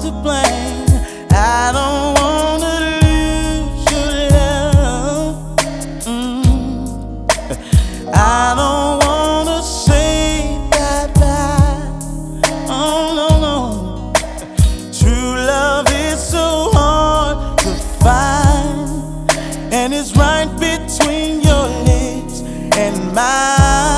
to blame. I don't wanna lose your love. I don't wanna say bye-bye. Oh no, no. True love is so hard to find, and it's right between your lips and mine.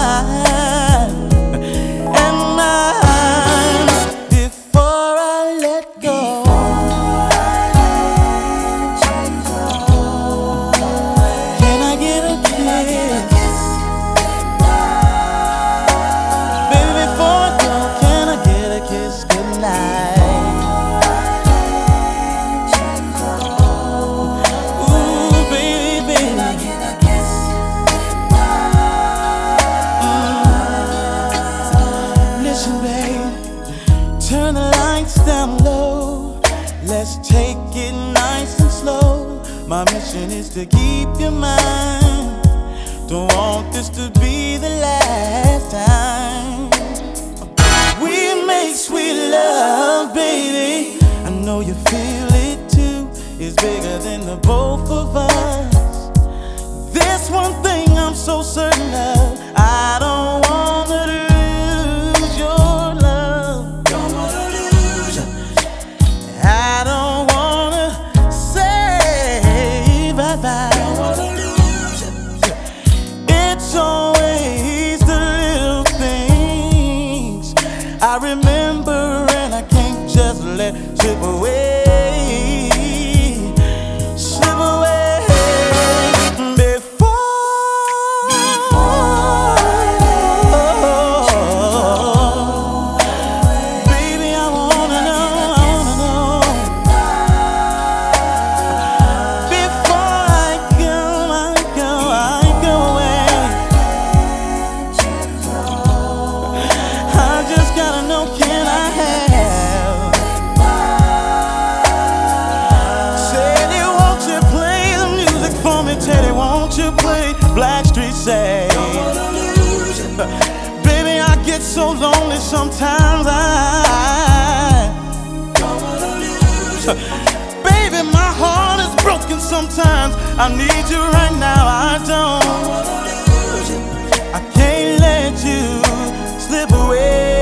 Turn the lights down low. Let's take it nice and slow. My mission is to keep your mind. Don't want this to be the last time we make sweet love, baby. I know you feel it too. It's bigger than the both of us. There's one thing I'm so certain of. I don't wanna lose your love. Don't wanna lose you. I don't wanna say bye-bye. Don't wanna lose you. It's always the little things I remember, and I can't just let slip away. Blackstreet say, baby, I get so lonely sometimes. Baby, my heart is broken sometimes. I need you right now. I don't. I can't let you slip away.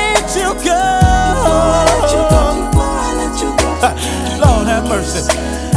Lord have mercy.